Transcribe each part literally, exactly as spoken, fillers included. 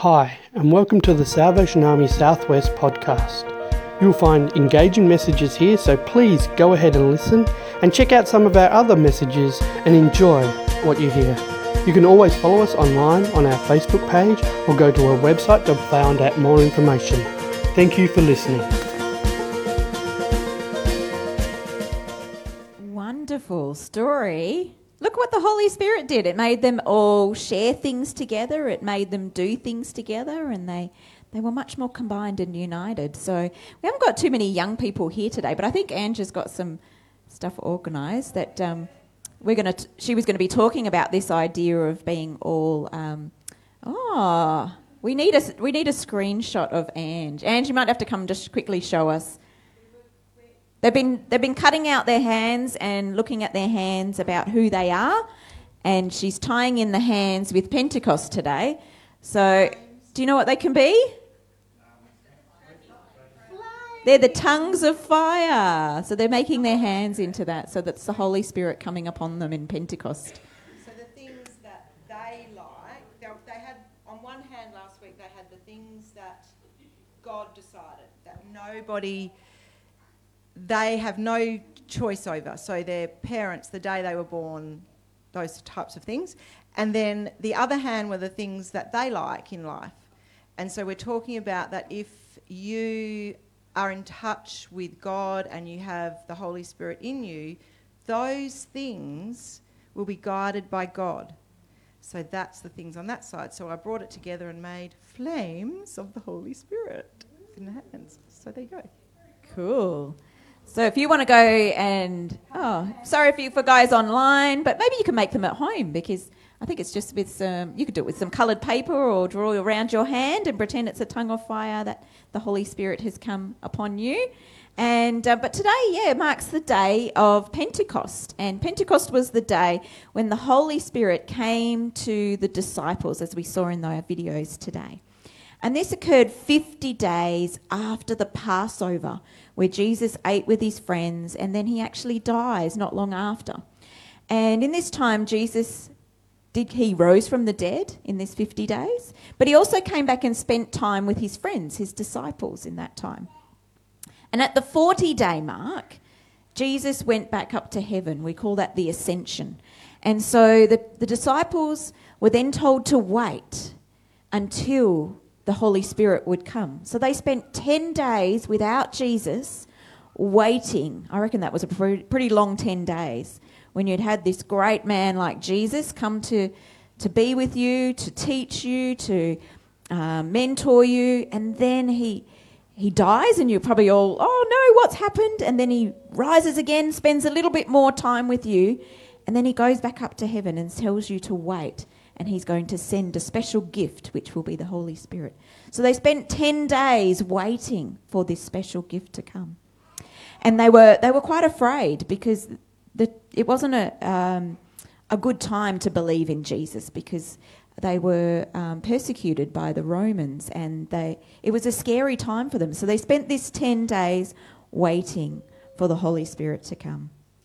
Hi, and welcome to the Salvation Army Southwest podcast. You'll find engaging messages here, so please go ahead and listen and check out some of our other messages and enjoy what you hear. You can always follow us online on our Facebook page or go to our website to find out more information. Thank you for listening. Wonderful story. Look what the Holy Spirit did. It made them all share things together. It made them do things together, and they, they were much more combined and united. So we haven't got too many young people here today, but I think Angie's got some stuff organised that um, we're going to. She was going to be talking about this idea of being all. Um, oh, we need a we need a screenshot of Ange. Ange, you might have to come just quickly show us. They've been they've been cutting out their hands and looking at their hands about who they are, and she's tying in the hands with Pentecost today. So, do you know what they can be? They're the tongues of fire. So they're making their hands into that. So that's the Holy Spirit coming upon them in Pentecost. So the things that they like, they, they had on one hand last week they had the things that God decided that nobody. They have no choice over. So their parents, the day they were born, those types of things. And then the other hand were the things that they like in life. And so we're talking about that if you are in touch with God and you have the Holy Spirit in you, those things will be guided by God. So that's the things on that side. So I brought it together and made flames of the Holy Spirit in the hands. So there you go. Cool. So if you want to go and, oh, sorry if you for guys online, but maybe you can make them at home, because I think it's just with some, you could do it with some coloured paper or draw around your hand and pretend it's a tongue of fire that the Holy Spirit has come upon you. And uh, but today, yeah, marks the day of Pentecost. And Pentecost was the day when the Holy Spirit came to the disciples, as we saw in our videos today. And this occurred fifty days after the Passover, where Jesus ate with his friends, and then he actually dies not long after. And in this time, Jesus, did he rose from the dead in this fifty days, but he also came back and spent time with his friends, his disciples, in that time. And at the forty-day mark, Jesus went back up to heaven. We call that the ascension. And so the, the disciples were then told to wait until the Holy Spirit would come. So they spent ten days without Jesus waiting. I reckon that was a pretty, pretty long ten days when you'd had this great man like Jesus come to, to be with you, to teach you, to uh, mentor you, and then he he dies and you're probably all, oh no, what's happened? And then he rises again, spends a little bit more time with you, and then he goes back up to heaven and tells you to wait. And he's going to send a special gift, which will be the Holy Spirit. So they spent ten days waiting for this special gift to come. And they were they were quite afraid, because the, it wasn't a, um, a good time to believe in Jesus, because they were um, persecuted by the Romans, and they it was a scary time for them. So they spent this ten days waiting for the Holy Spirit to come.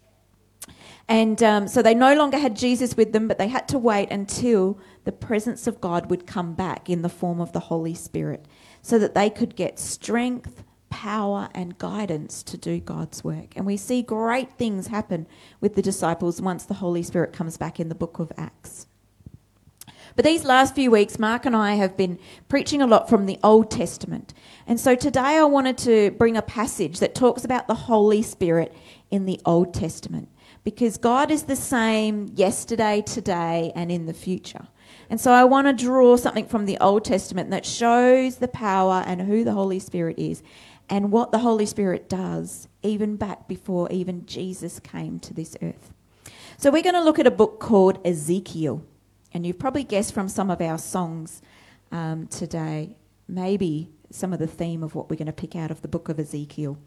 And um, so they no longer had Jesus with them, but they had to wait until the presence of God would come back in the form of the Holy Spirit, so that they could get strength, power, and guidance to do God's work. And we see great things happen with the disciples once the Holy Spirit comes back in the book of Acts. But these last few weeks, Mark and I have been preaching a lot from the Old Testament. And so today I wanted to bring a passage that talks about the Holy Spirit in the Old Testament, because God is the same yesterday, today, and in the future. And so I want to draw something from the Old Testament that shows the power and who the Holy Spirit is and what the Holy Spirit does, even back before even Jesus came to this earth. So we're going to look at a book called Ezekiel. And you've probably guessed from some of our songs um, today, maybe some of the theme of what we're going to pick out of the book of Ezekiel.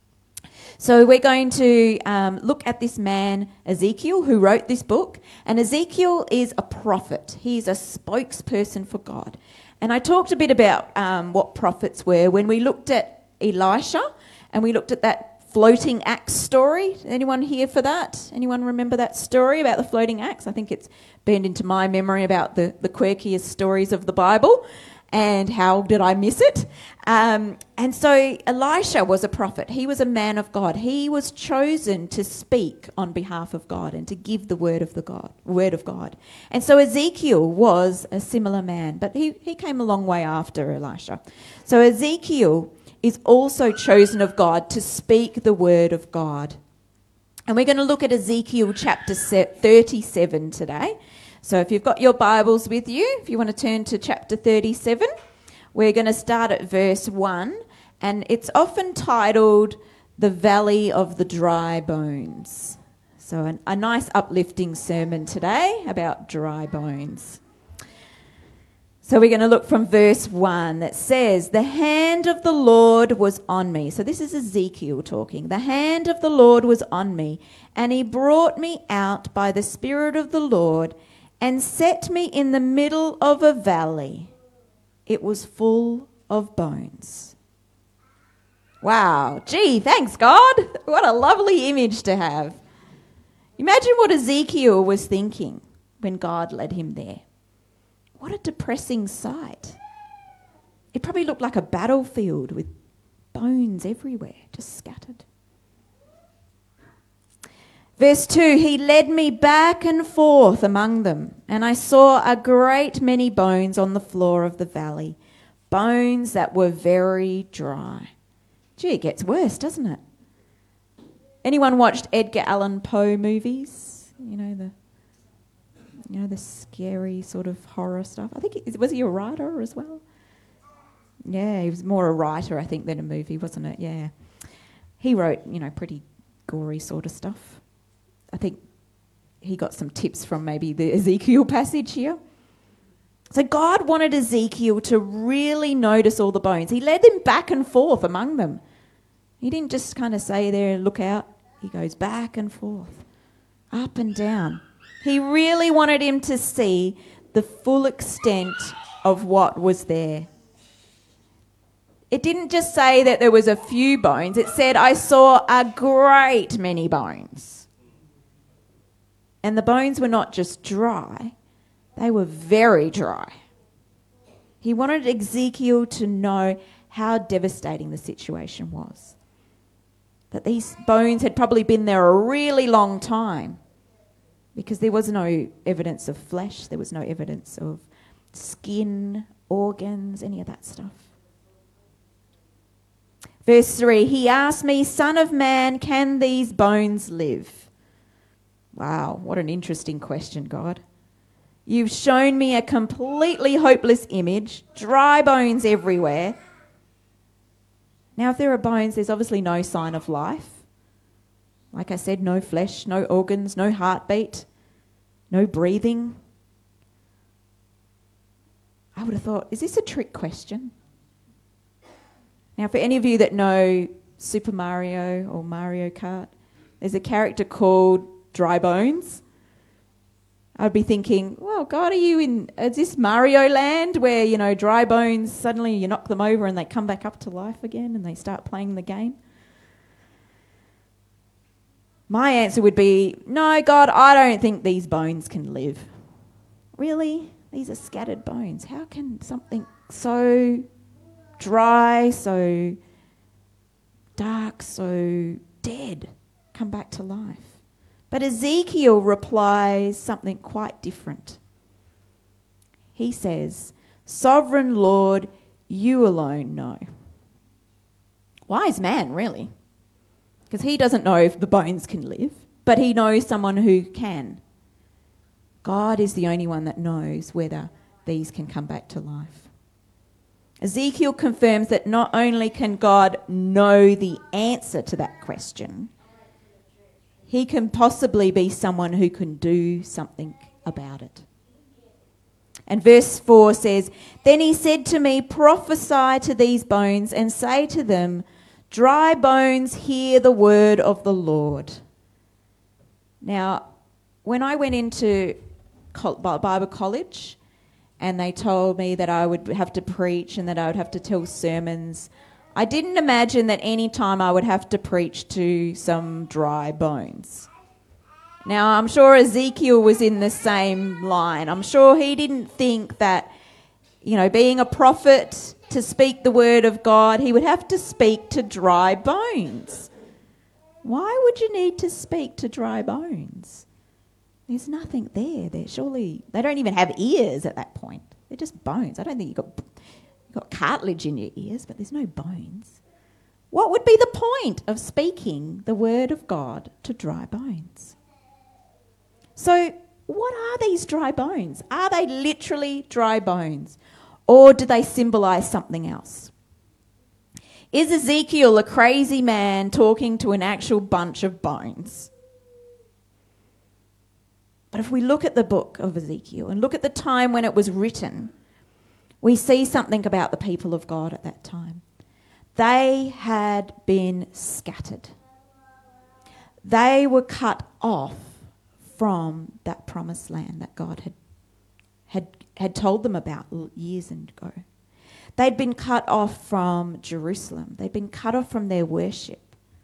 So we're going to um, look at this man, Ezekiel, who wrote this book. And Ezekiel is a prophet. He's a spokesperson for God. And I talked a bit about um, what prophets were when we looked at Elisha and we looked at that floating axe story. Anyone here for that? Anyone remember that story about the floating axe? I think it's burned into my memory about the, the quirkiest stories of the Bible. And how did I miss it? Um, and so Elisha was a prophet. He was a man of God. He was chosen to speak on behalf of God and to give the word of the God, word of God. And so Ezekiel was a similar man, but he, he came a long way after Elisha. So Ezekiel is also chosen of God to speak the word of God. And we're going to look at Ezekiel chapter thirty-seven today. So if you've got your Bibles with you, if you want to turn to chapter thirty-seven, we're going to start at verse one, and it's often titled The Valley of the Dry Bones. So an, a nice uplifting sermon today about dry bones. So we're going to look from verse one that says, "The hand of the Lord was on me." So this is Ezekiel talking. "The hand of the Lord was on me, and he brought me out by the Spirit of the Lord and set me in the middle of a valley. It was full of bones." Wow. Gee, thanks, God. What a lovely image to have. Imagine what Ezekiel was thinking when God led him there. What a depressing sight. It probably looked like a battlefield with bones everywhere, just scattered. Verse two, "He led me back and forth among them, and I saw a great many bones on the floor of the valley, bones that were very dry." Gee, it gets worse, doesn't it? Anyone watched Edgar Allan Poe movies? You know, the you know the scary sort of horror stuff. I think, he, was he a writer as well? Yeah, he was more a writer, I think, than a movie, wasn't it? Yeah. He wrote, you know, pretty gory sort of stuff. I think he got some tips from maybe the Ezekiel passage here. So God wanted Ezekiel to really notice all the bones. He led him back and forth among them. He didn't just kind of say there, "Look out." He goes back and forth, up and down. He really wanted him to see the full extent of what was there. It didn't just say that there was a few bones. It said, "I saw a great many bones." And the bones were not just dry, they were very dry. He wanted Ezekiel to know how devastating the situation was. That these bones had probably been there a really long time, because there was no evidence of flesh, there was no evidence of skin, organs, any of that stuff. Verse three, "He asked me, 'Son of man, can these bones live?'" Wow, what an interesting question, God. "You've shown me a completely hopeless image, dry bones everywhere." Now, if there are bones, there's obviously no sign of life. Like I said, no flesh, no organs, no heartbeat, no breathing. I would have thought, is this a trick question? Now, for any of you that know Super Mario or Mario Kart, there's a character called Dry Bones. I'd be thinking, well, God, are you in, is this Mario Land where, you know, dry bones, suddenly you knock them over and they come back up to life again and they start playing the game? My answer would be, no, God, I don't think these bones can live. Really? These are scattered bones. How can something so dry, so dark, so dead come back to life? But Ezekiel replies something quite different. He says, "Sovereign Lord, you alone know." Wise man, really. Because he doesn't know if the bones can live, but he knows someone who can. God is the only one that knows whether these can come back to life. Ezekiel confirms that not only can God know the answer to that question, he can possibly be someone who can do something about it. And verse four says, "Then he said to me, 'Prophesy to these bones and say to them, dry bones, hear the word of the Lord.'" Now, when I went into Bible college and they told me that I would have to preach and that I would have to tell sermons, I didn't imagine that any time I would have to preach to some dry bones. Now, I'm sure Ezekiel was in the same line. I'm sure he didn't think that you know, being a prophet to speak the word of God, he would have to speak to dry bones. Why would you need to speak to dry bones? There's nothing there. They're surely, they don't even have ears at that point. They're just bones. I don't think you've got, you've got cartilage in your ears, but there's no bones. What would be the point of speaking the word of God to dry bones? So what are these dry bones? Are they literally dry bones? Or do they symbolise something else? Is Ezekiel a crazy man talking to an actual bunch of bones? But if we look at the book of Ezekiel and look at the time when it was written, we see something about the people of God at that time. They had been scattered. They were cut off from that promised land that God had, had, had told them about years ago. They'd been cut off from Jerusalem. They'd been cut off from their worship.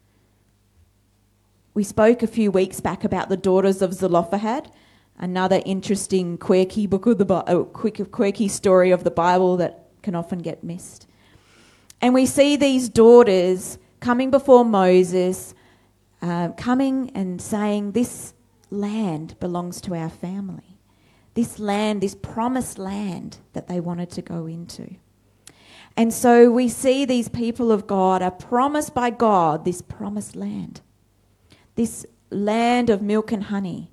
We spoke a few weeks back about the daughters of Zelophehad, another interesting quirky book of the uh, quick quirky story of the Bible that can often get missed. And we see these daughters coming before Moses, uh, coming and saying, this land belongs to our family. This land, this promised land that they wanted to go into. And so we see these people of God are promised by God this promised land. This land of milk and honey.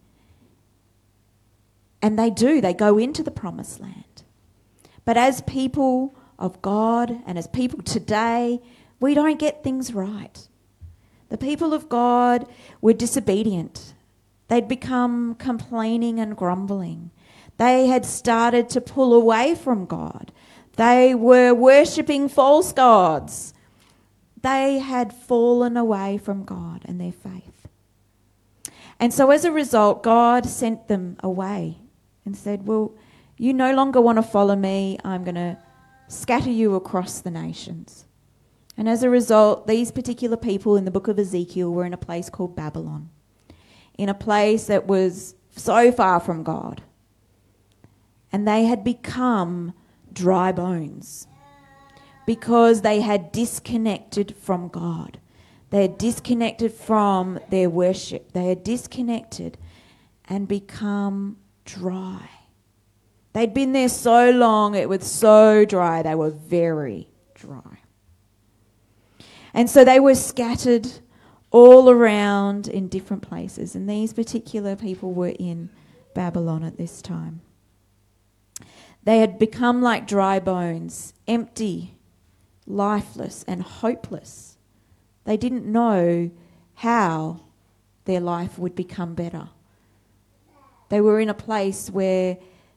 And they do, they go into the promised land. But as people of God and as people today, we don't get things right. The people of God were disobedient. They'd become complaining and grumbling. They had started to pull away from God. They were worshipping false gods. They had fallen away from God and their faith. And so as a result, God sent them away and said, well, you no longer want to follow me. I'm going to scatter you across the nations. And as a result, these particular people in the book of Ezekiel were in a place called Babylon, in a place that was so far from God. And they had become dry bones because they had disconnected from God. They had disconnected from their worship. They had disconnected and become dry. They'd been there so long, it was so dry, they were very dry. And so they were scattered all around in different places. And these particular people were in Babylon at this time. They had become like dry bones, empty, lifeless, and hopeless. They didn't know how their life would become better. They were in a place where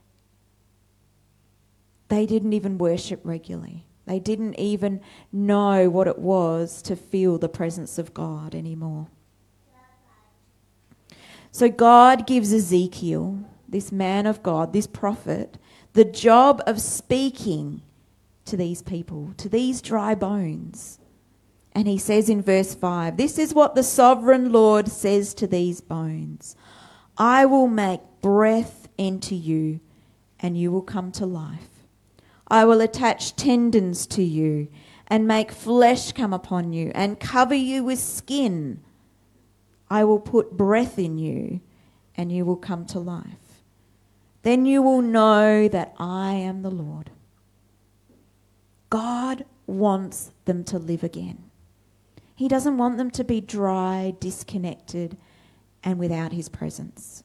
they didn't even worship regularly. They didn't even know what it was to feel the presence of God anymore. So God gives Ezekiel, this man of God, this prophet, the job of speaking to these people, to these dry bones. And he says in verse five, this is what the sovereign Lord says to these bones. I will make breath into you and you will come to life. I will attach tendons to you and make flesh come upon you and cover you with skin. I will put breath in you and you will come to life. Then you will know that I am the Lord. God wants them to live again. He doesn't want them to be dry, disconnected, and without his presence.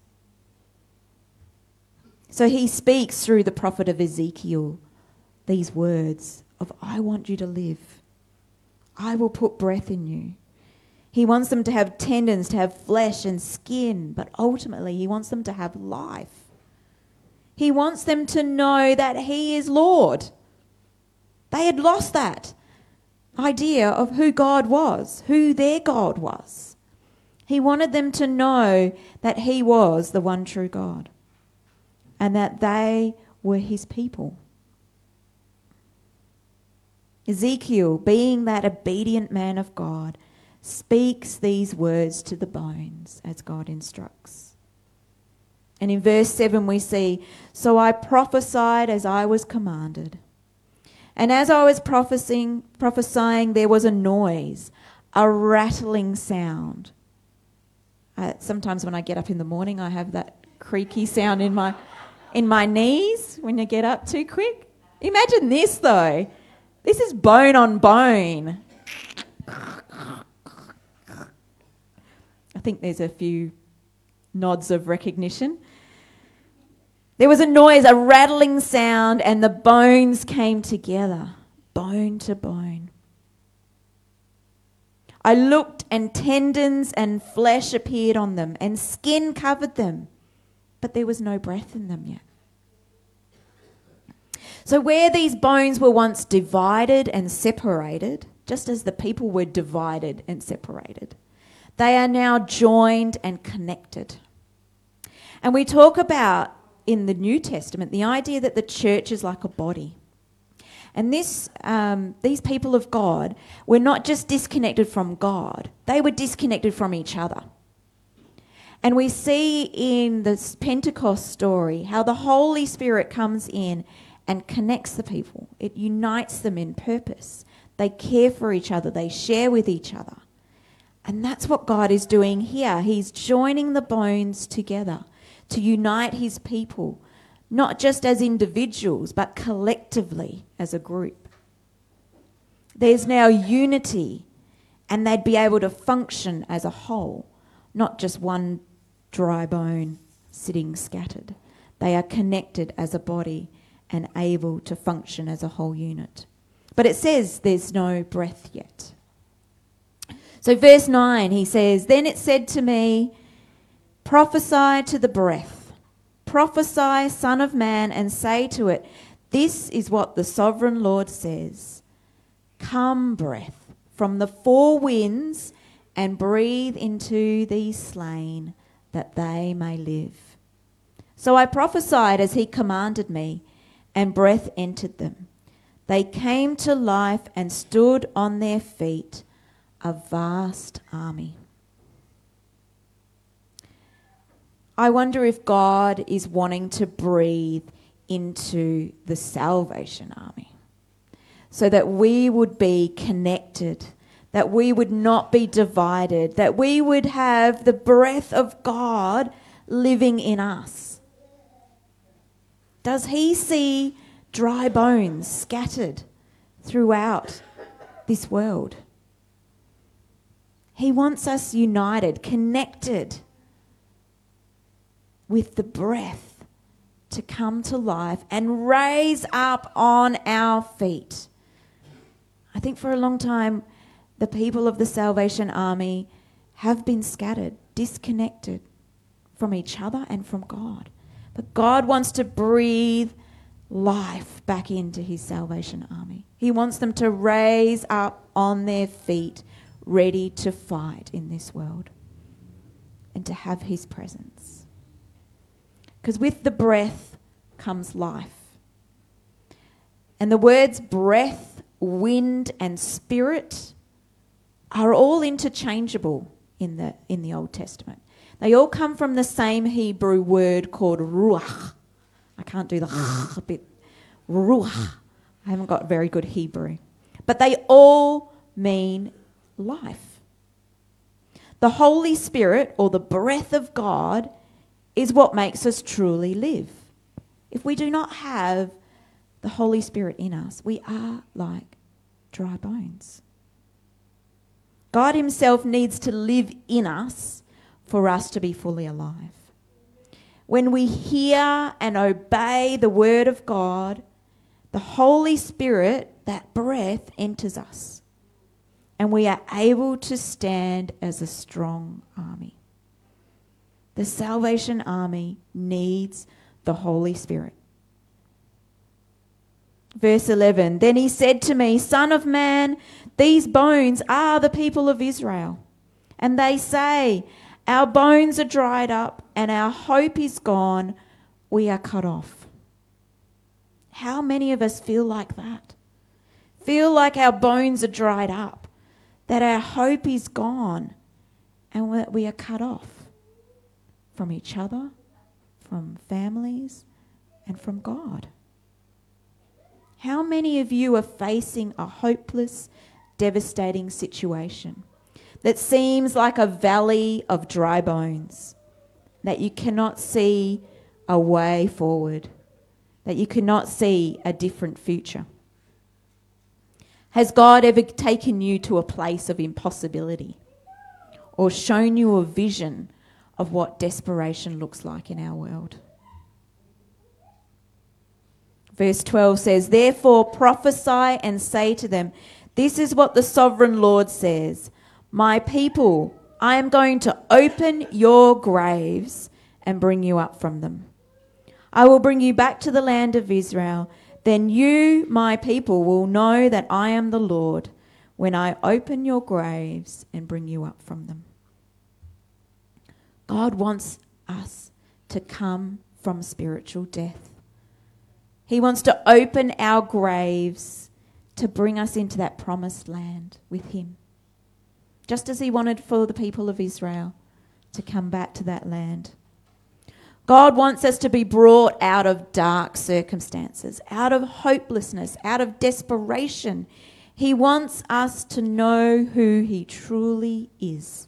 So he speaks through the prophet of Ezekiel these words of, I want you to live. I will put breath in you. He wants them to have tendons, to have flesh and skin, but ultimately he wants them to have life. He wants them to know that he is Lord. They had lost that idea of who God was, who their God was. He wanted them to know that he was the one true God and that they were his people. Ezekiel, being that obedient man of God, speaks these words to the bones as God instructs. And in verse seven we see, so I prophesied as I was commanded. And as I was prophesying, prophesying, there was a noise, a rattling sound. Uh, sometimes when I get up in the morning, I have that creaky sound in my in my knees when you get up too quick. Imagine this, though. This is bone on bone. I think there's a few nods of recognition. There was a noise, a rattling sound, and the bones came together, bone to bone. I looked, and tendons and flesh appeared on them, and skin covered them, but there was no breath in them yet. So where these bones were once divided and separated, just as the people were divided and separated, they are now joined and connected. And we talk about, in the New Testament, the idea that the church is like a body. And this, um, these people of God were not just disconnected from God, they were disconnected from each other. And we see in this Pentecost story how the Holy Spirit comes in and connects the people. It unites them in purpose. They care for each other. They share with each other. And that's what God is doing here. He's joining the bones together to unite his people, not just as individuals, but collectively as a group. There's now unity, and they'd be able to function as a whole, not just one dry bone sitting scattered. They are connected as a body and able to function as a whole unit. But it says there's no breath yet. So verse nine, he says, then it said to me, prophesy to the breath, prophesy, Son of Man, and say to it, this is what the sovereign Lord says. Come, breath, from the four winds, and breathe into these slain, that they may live. So I prophesied as he commanded me, and breath entered them. They came to life and stood on their feet, a vast army. I wonder if God is wanting to breathe into the Salvation Army so that we would be connected, that we would not be divided, that we would have the breath of God living in us. Does he see dry bones scattered throughout this world? He wants us united, connected with the breath to come to life and raise up on our feet. I think for a long time, the people of the Salvation Army have been scattered, disconnected from each other and from God. But God wants to breathe life back into his Salvation Army. He wants them to raise up on their feet, ready to fight in this world and to have his presence. Because with the breath comes life. And the words breath, wind, and spirit are all interchangeable in the in the Old Testament. They all come from the same Hebrew word called ruach. I can't do the bit. Ruach. I haven't got very good Hebrew. But they all mean life. The Holy Spirit, or the breath of God, is what makes us truly live. If we do not have the Holy Spirit in us, we are like dry bones. God himself needs to live in us for us to be fully alive. When we hear and obey the word of God, the Holy Spirit, that breath, enters us, and we are able to stand as a strong army. The Salvation Army needs the Holy Spirit. Verse eleven, then he said to me, Son of man, these bones are the people of Israel. And they say, our bones are dried up and our hope is gone. We are cut off. How many of us feel like that? Feel like our bones are dried up, that our hope is gone and that we are cut off from each other, from families, and from God. How many of you are facing a hopeless, devastating situation that seems like a valley of dry bones, that you cannot see a way forward, that you cannot see a different future? Has God ever taken you to a place of impossibility or shown you a vision of what desperation looks like in our world? Verse twelve says, "Therefore prophesy and say to them, this is what the sovereign Lord says. My people, I am going to open your graves and bring you up from them. I will bring you back to the land of Israel. Then you, my people, will know that I am the Lord when I open your graves and bring you up from them." God wants us to come from spiritual death. He wants to open our graves to bring us into that promised land with him. Just as he wanted for the people of Israel to come back to that land. God wants us to be brought out of dark circumstances, out of hopelessness, out of desperation. He wants us to know who he truly is.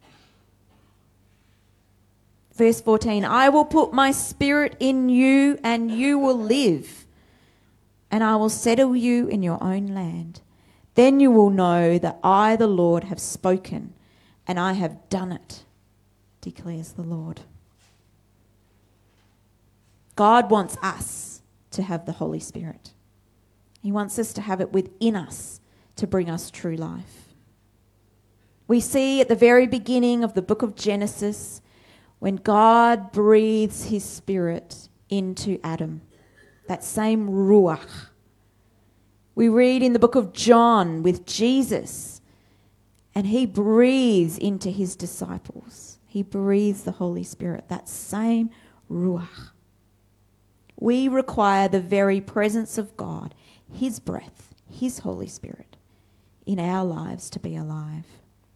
Verse fourteen, "I will put my spirit in you and you will live, and I will settle you in your own land. Then you will know that I, the Lord, have spoken, and I have done it, declares the Lord." God wants us to have the Holy Spirit. He wants us to have it within us to bring us true life. We see at the very beginning of the book of Genesis when God breathes his spirit into Adam, that same ruach. We read in the book of John with Jesus, and he breathes into his disciples. He breathes the Holy Spirit, that same ruach. We require the very presence of God, his breath, his Holy Spirit, in our lives to be alive.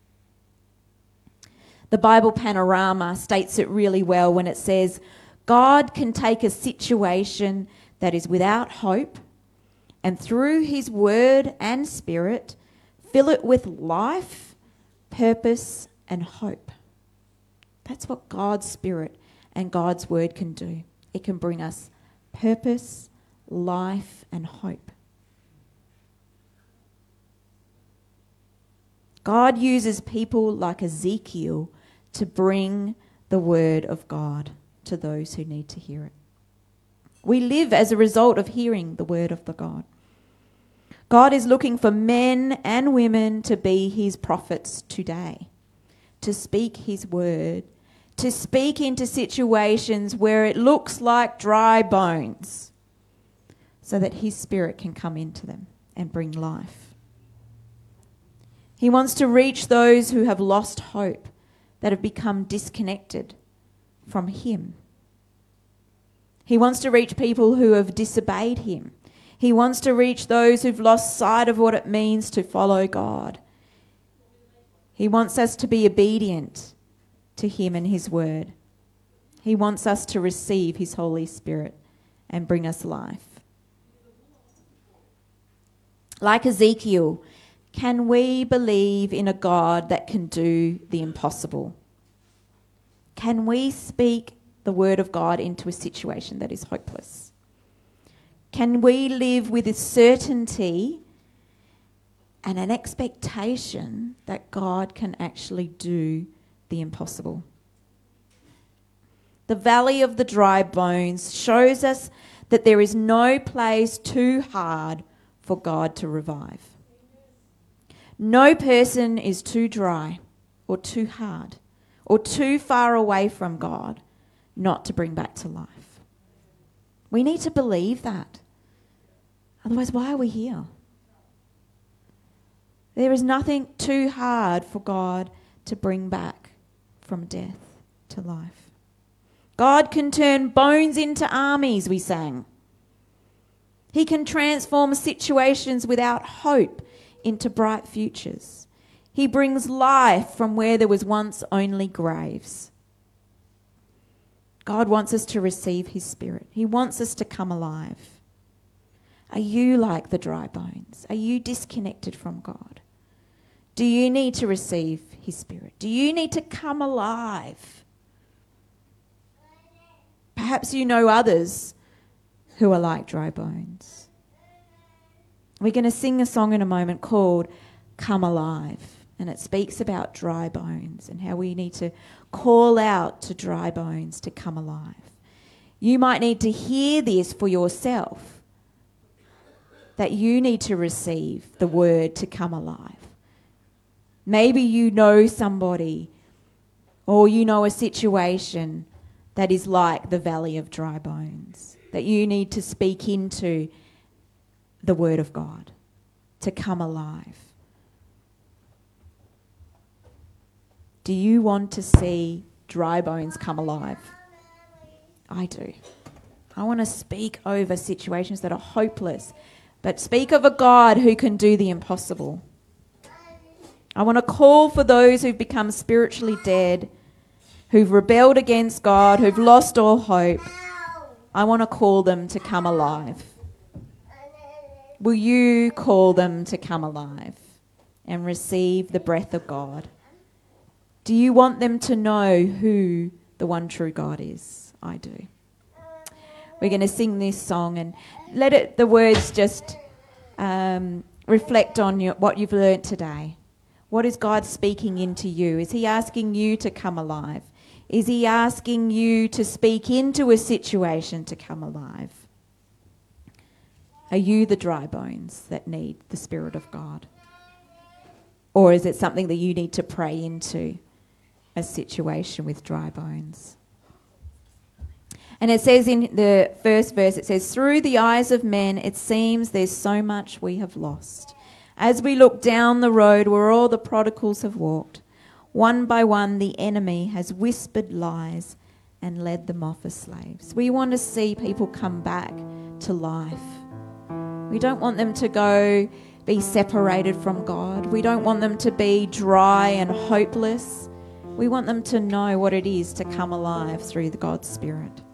The Bible Panorama states it really well when it says, God can take a situation that is without hope and through his word and spirit, fill it with life, purpose, and hope. That's what God's spirit and God's word can do. It can bring us purpose, life, and hope. God uses people like Ezekiel to bring the word of God to those who need to hear it. We live as a result of hearing the word of the God. God is looking for men and women to be his prophets today, to speak his word, to speak into situations where it looks like dry bones, so that his spirit can come into them and bring life. He wants to reach those who have lost hope, that have become disconnected from him. He wants to reach people who have disobeyed him. He wants to reach those who've lost sight of what it means to follow God. He wants us to be obedient to him and his word. He wants us to receive his Holy Spirit and bring us life. Like Ezekiel, can we believe in a God that can do the impossible? Can we speak the word of God into a situation that is hopeless? Can we live with a certainty and an expectation that God can actually do the impossible? The valley of the dry bones shows us that there is no place too hard for God to revive. No person is too dry or too hard or too far away from God not to bring back to life. We need to believe that. Otherwise, why are we here? There is nothing too hard for God to bring back from death to life. God can turn bones into armies, we sang. He can transform situations without hope into bright futures. He brings life from where there was once only graves. God wants us to receive his Spirit. He wants us to come alive. Are you like the dry bones? Are you disconnected from God? Do you need to receive his Spirit? Do you need to come alive? Perhaps you know others who are like dry bones. We're going to sing a song in a moment called Come Alive, and it speaks about dry bones and how we need to call out to dry bones to come alive. You might need to hear this for yourself, that you need to receive the word to come alive. Maybe you know somebody or you know a situation that is like the valley of dry bones, that you need to speak into the word of God to come alive. Do you want to see dry bones come alive? I do. I want to speak over situations that are hopeless, but speak of a God who can do the impossible. I want to call for those who've become spiritually dead, who've rebelled against God, who've lost all hope. I want to call them to come alive. Will you call them to come alive and receive the breath of God? Do you want them to know who the one true God is? I do. We're going to sing this song and let it, the words just um, reflect on your, what you've learnt today. What is God speaking into you? Is he asking you to come alive? Is he asking you to speak into a situation to come alive? Are you the dry bones that need the Spirit of God? Or is it something that you need to pray into, a situation with dry bones? And it says in the first verse, it says, through the eyes of men, it seems there's so much we have lost. As we look down the road where all the prodigals have walked, one by one the enemy has whispered lies and led them off as slaves. We want to see people come back to life. We don't want them to go be separated from God. We don't want them to be dry and hopeless. We want them to know what it is to come alive through the God's Spirit.